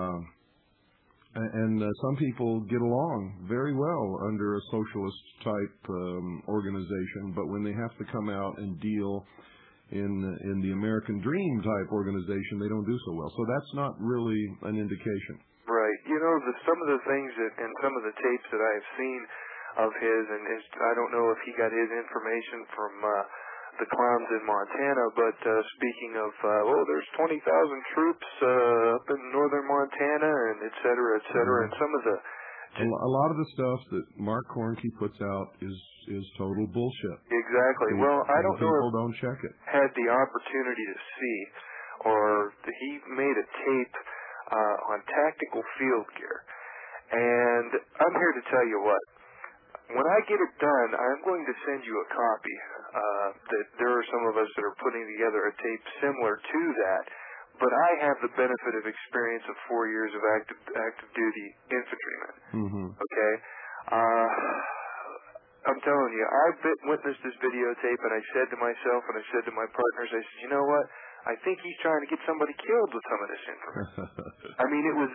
Speaker 1: And some people get along very well under a socialist-type organization, but when they have to come out and deal in the American Dream-type organization, they don't do so well. So that's not really an indication.
Speaker 8: Right. Some of the things and some of the tapes that I have seen of his, I don't know if he got his information from the clowns in Montana, but speaking of, there's 20,000 troops up in northern Montana, and et cetera, and some of the...
Speaker 1: A lot of the stuff that Mark Kornke puts out is total bullshit.
Speaker 8: Exactly. I don't know
Speaker 1: people don't check it.
Speaker 8: Had the opportunity to see, or he made a tape on tactical field gear, and I'm here to tell you what. When I get it done, I'm going to send you a copy. That there are some of us that are putting together a tape similar to that, but I have the benefit of experience of 4 years of active duty infantryman.
Speaker 1: Mm-hmm.
Speaker 8: Okay, I'm telling you, I've witnessed this videotape, and I said to myself, and I said to my partners, I said, you know what? I think he's trying to get somebody killed with some of this information. I mean, it was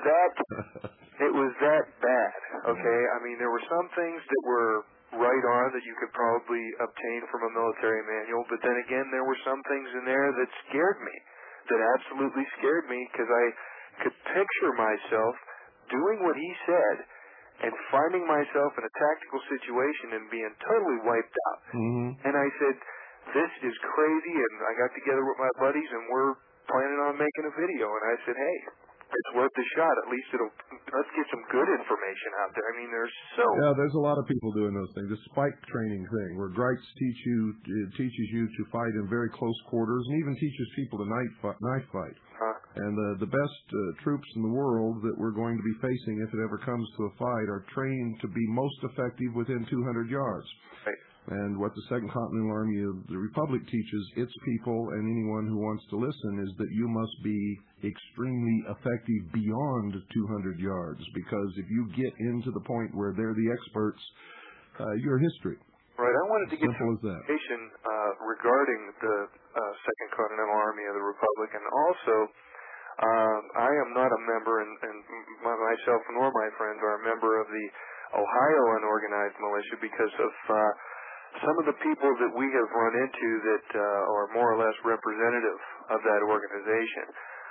Speaker 8: that bad. Okay, I mean, there were some things that were right on that you could probably obtain from a military manual, but then again, there were some things in there that scared me, that absolutely scared me, because I could picture myself doing what he said and finding myself in a tactical situation and being totally wiped out.
Speaker 1: Mm-hmm.
Speaker 8: And I said, this is crazy, and I got together with my buddies, and we're planning on making a video. And I said, hey, it's worth a shot. At least let's get some good information out there. I mean,
Speaker 1: there's a lot of people doing those things. The spike training thing, where Greitz teaches you to fight in very close quarters, and even teaches people to knife fight. And the best troops in the world that we're going to be facing, if it ever comes to a fight, are trained to be most effective within 200 yards.
Speaker 8: Right.
Speaker 1: And what the Second Continental Army of the Republic teaches its people and anyone who wants to listen is that you must be extremely effective beyond 200 yards, because if you get into the point where they're the experts, you're history.
Speaker 8: Right. I wanted to get
Speaker 1: Simple
Speaker 8: some
Speaker 1: as that.
Speaker 8: information regarding the Second Continental Army of the Republic, and also I am not a member, and myself nor my friends are a member of the Ohio Unorganized Militia, because of some of the people that we have run into that are more or less representative of that organization.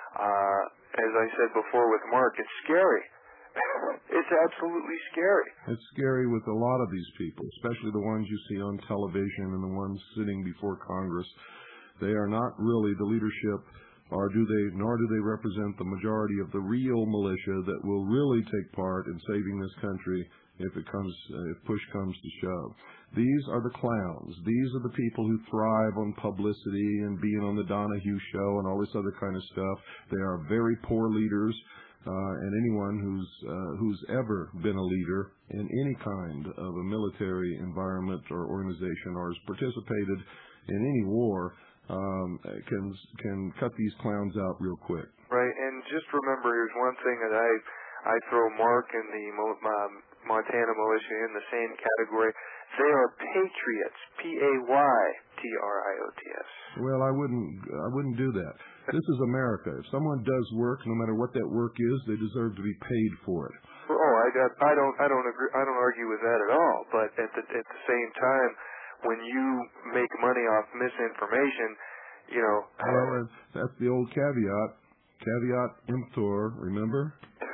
Speaker 8: As I said before with Mark, it's scary. It's absolutely scary.
Speaker 1: It's scary with a lot of these people, especially the ones you see on television and the ones sitting before Congress. They are not really the leadership, nor do they represent the majority of the real militia that will really take part in saving this country if push comes to shove. These are the clowns. These are the people who thrive on publicity and being on the Donahue show and all this other kind of stuff. They are very poor leaders, and anyone who's ever been a leader in any kind of a military environment or organization, or has participated in any war can cut these clowns out real quick.
Speaker 8: Right, and just remember, here's one thing that I throw Mark and the Montana militia in the same category. They are patriots, P-A-Y-T-R-I-O-T-S.
Speaker 1: Well, I wouldn't do that. This is America. If someone does work, no matter what that work is, they deserve to be paid for it.
Speaker 8: Oh, I don't agree. I don't argue with that at all. But at the same time, when you make money off misinformation, you know.
Speaker 1: Well, that's the old caveat. Caveat emptor. Remember?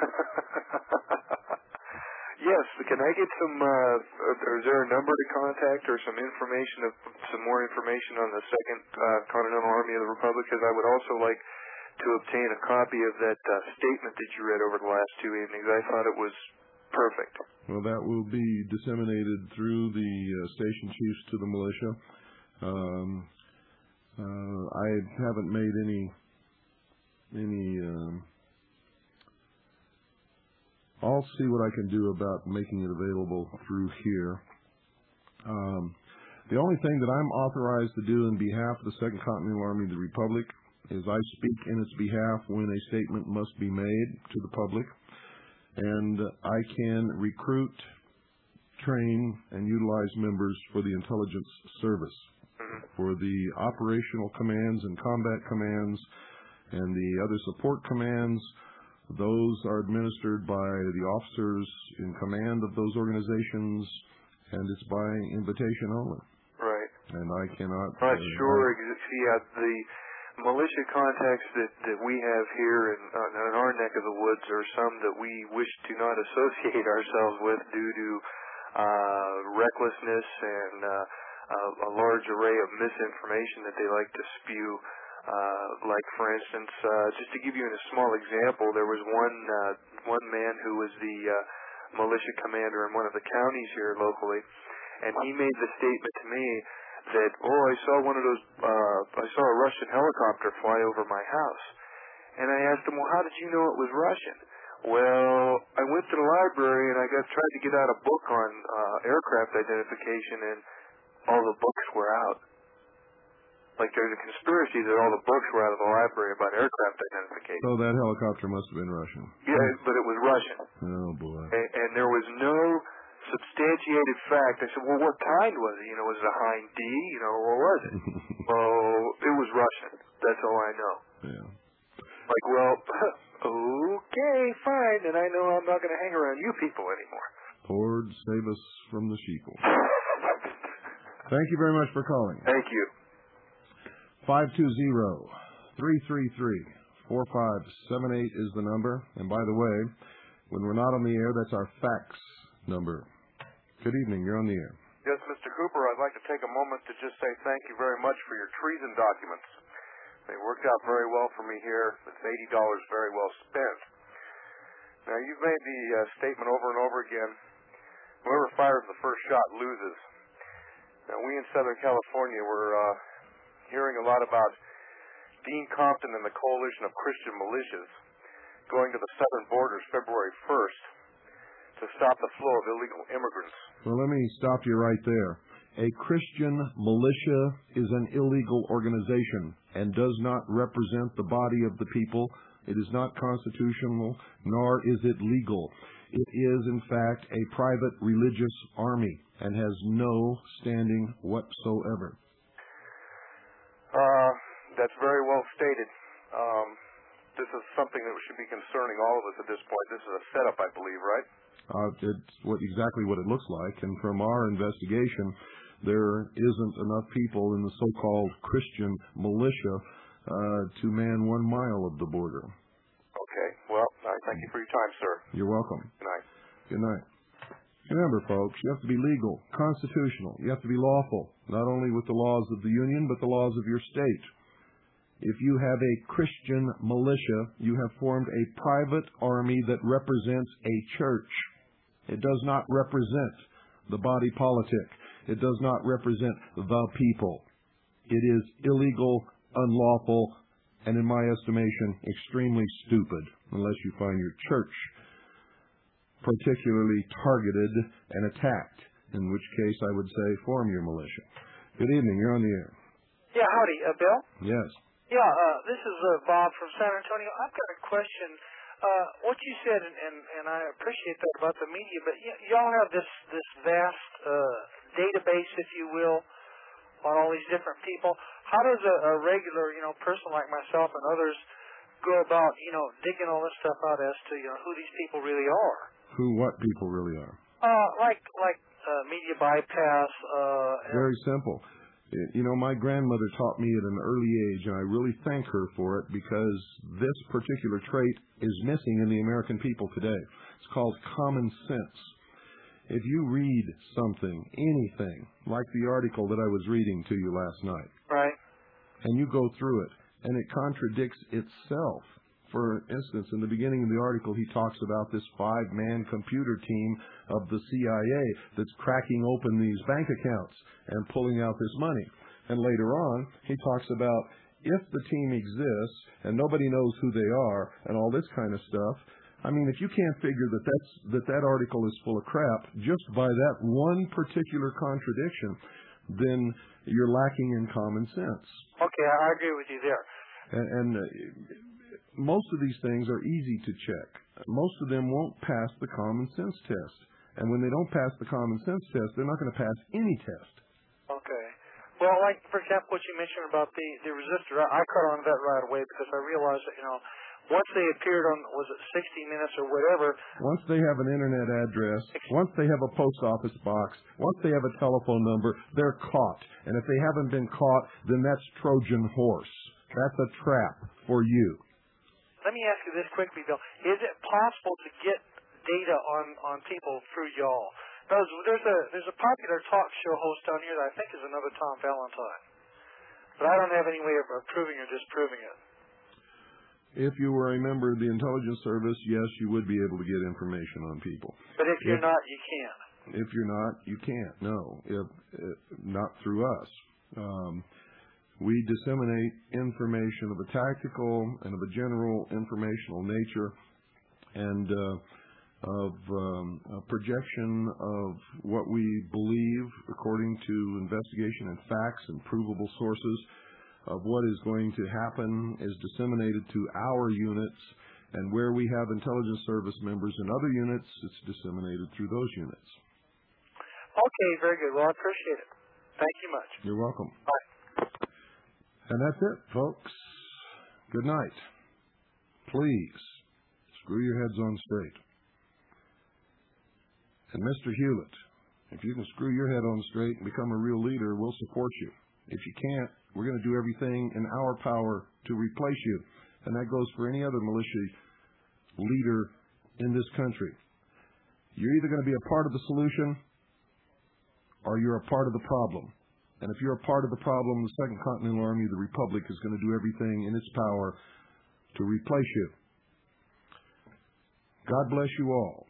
Speaker 8: Yes. Can I get some? Is there a number to contact or some information, some more information on the Second Continental Army of the Republic? Because I would also like to obtain a copy of that statement that you read over the last 2 evenings. I thought it was perfect.
Speaker 1: Well, that will be disseminated through the station chiefs to the militia. I haven't made any. I'll see what I can do about making it available through here. The only thing that I'm authorized to do in behalf of the Second Continental Army of the Republic is I speak in its behalf when a statement must be made to the public, and I can recruit, train, and utilize members for the intelligence service, for the operational commands and combat commands, and the other support commands. Those are administered by the officers in command of those organizations, and it's by invitation only.
Speaker 8: Right.
Speaker 1: And I cannot...
Speaker 8: Not sure. The militia contacts that we have here in our neck of the woods are some that we wish to not associate ourselves with due to recklessness and a large array of misinformation that they like to spew. Like, for instance, just to give you a small example, there was one man who was the militia commander in one of the counties here locally, and he made the statement to me that, I saw I saw a Russian helicopter fly over my house. And I asked him, well, how did you know it was Russian? Well, I went to the library and I tried to get out a book on aircraft identification, and all the books were out. Like, there's a conspiracy that all the books were out of the library about aircraft identification.
Speaker 1: So that helicopter must have been Russian.
Speaker 8: Yeah, but it was Russian.
Speaker 1: Oh, boy.
Speaker 8: And there was no substantiated fact. I said, well, what kind was it? Was it a Hind D? What was it? It was Russian. That's all I know.
Speaker 1: Yeah.
Speaker 8: Like, well, okay, fine. And I know I'm not going to hang around you people anymore.
Speaker 1: Lord, save us from the sheeple. Thank you very much for calling.
Speaker 8: Thank you.
Speaker 1: 520-333-4578 is the number. And by the way, when we're not on the air, that's our fax number. Good evening. You're on the air.
Speaker 9: Yes, Mr. Cooper, I'd like to take a moment to just say thank you very much for your treason documents. They worked out very well for me here. It's $80 very well spent. Now, you've made the statement over and over again, whoever fires the first shot loses. Now, we in Southern California were hearing a lot about Dean Compton and the coalition of Christian militias going to the southern borders February 1st to stop the flow of illegal immigrants.
Speaker 1: Well, let me stop you right there. A Christian militia is an illegal organization and does not represent the body of the people. It is not constitutional, nor is it legal. It is, in fact, a private religious army and has no standing whatsoever.
Speaker 9: That's very well stated. This is something that should be concerning all of us at this point. This is a setup, I believe, right?
Speaker 1: It's exactly what it looks like, and from our investigation, there isn't enough people in the so-called Christian militia to man 1 mile of the border.
Speaker 9: Okay. Well, I thank you for your time, sir.
Speaker 1: You're welcome.
Speaker 9: Good night.
Speaker 1: Good night. Remember, folks, you have to be legal, constitutional. You have to be lawful, not only with the laws of the Union, but the laws of your state. If you have a Christian militia, you have formed a private army that represents a church. It does not represent the body politic. It does not represent the people. It is illegal, unlawful, and in my estimation, extremely stupid, unless you find your church particularly targeted and attacked, in which case I would say form your militia. Good evening. You're on the air.
Speaker 10: Yeah, howdy, Bill?
Speaker 1: Yes.
Speaker 10: Yeah, this is Bob from San Antonio. I've got a question. What you said, and I appreciate that about the media, but y'all have this vast database, if you will, on all these different people. How does a regular, person like myself and others go about, digging all this stuff out as to, who these people really are?
Speaker 1: What people really are?
Speaker 10: Like media bypass.
Speaker 1: Very simple. My grandmother taught me at an early age, and I really thank her for it because this particular trait is missing in the American people today. It's called common sense. If you read something, anything, like the article that I was reading to you last night,
Speaker 10: right,
Speaker 1: and you go through it, and it contradicts itself. For instance, in the beginning of the article, he talks about this 5-man computer team of the CIA that's cracking open these bank accounts and pulling out this money. And later on, he talks about if the team exists and nobody knows who they are and all this kind of stuff. I mean, if you can't figure that article is full of crap just by that one particular contradiction, then you're lacking in common sense.
Speaker 10: Okay, I agree with you there.
Speaker 1: And most of these things are easy to check. Most of them won't pass the common sense test. And when they don't pass the common sense test, they're not going to pass any test.
Speaker 10: Okay. Well, like, for example, what you mentioned about the resistor, I caught on to that right away because I realized that, once they appeared on, was it 60 Minutes or whatever?
Speaker 1: Once they have an internet address, once they have a post office box, once they have a telephone number, they're caught. And if they haven't been caught, then that's Trojan horse. That's a trap for you.
Speaker 10: Let me ask you this quickly, Bill. Is it possible to get data on people through y'all? There's a popular talk show host down here that I think is another Tom Valentine. But I don't have any way of proving or disproving it.
Speaker 1: If you were a member of the intelligence service, yes, you would be able to get information on people.
Speaker 10: But if you're not, you can't.
Speaker 1: If you're not, you can't. No, not through us. We disseminate information of a tactical and of a general informational nature and of a projection of what we believe according to investigation and facts and provable sources of what is going to happen is disseminated to our units, and where we have intelligence service members in other units, it's disseminated through those units.
Speaker 10: Okay, very good. Well, I appreciate it. Thank you much.
Speaker 1: You're welcome.
Speaker 10: Bye.
Speaker 1: And that's it, folks. Good night. Please, screw your heads on straight. And Mr. Hewlett, if you can screw your head on straight and become a real leader, we'll support you. If you can't, we're going to do everything in our power to replace you. And that goes for any other militia leader in this country. You're either going to be a part of the solution or you're a part of the problem. And if you're a part of the problem, the Second Continental Army of the Republic is going to do everything in its power to replace you. God bless you all.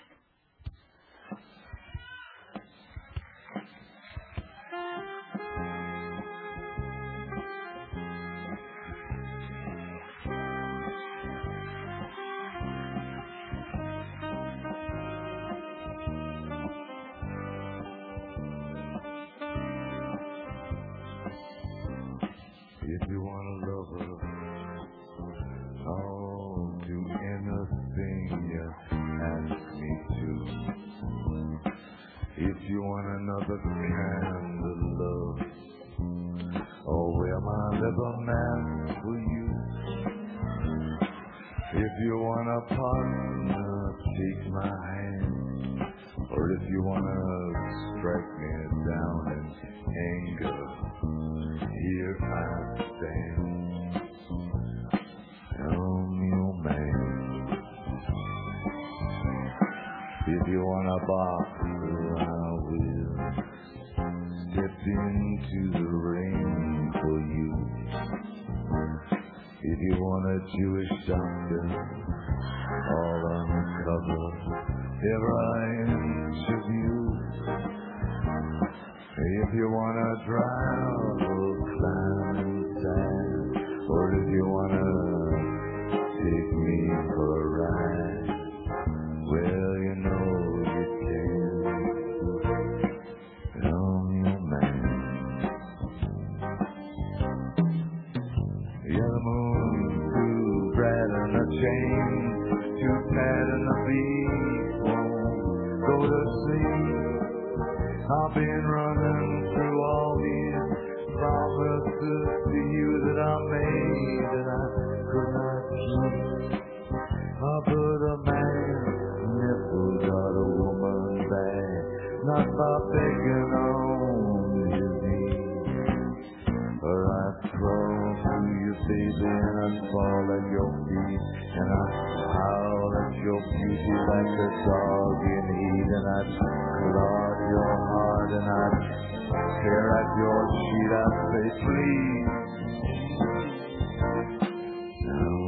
Speaker 3: If you want a lover, I'll do anything you ask me to. If you want another kind of love, I'll wear my leather mask for you. If you want a partner, take my hand. Or if you want to strike me down in anger, here I stand. I'm your man. If you want a boxer, I will step into the ring for you. If you want a Jewish doctor, all uncover every inch of you. If you want to drive or climb inside, or if you want to take me for a ride, well, you know you can. I'm your man. Yeah, the moon's too bright and a chain too tight and the beat won't go to sleep. I've been running through all these promises to you that I made and I could not keep. But a man never got a woman back, not by begging on his knees. Or I'd crawl to you, baby, and I'd fall at your feet, and I'd howl at your beauty like a dog in heat, and I'd claw at your heart, and I'd tear at your sheet. I'd say, please, now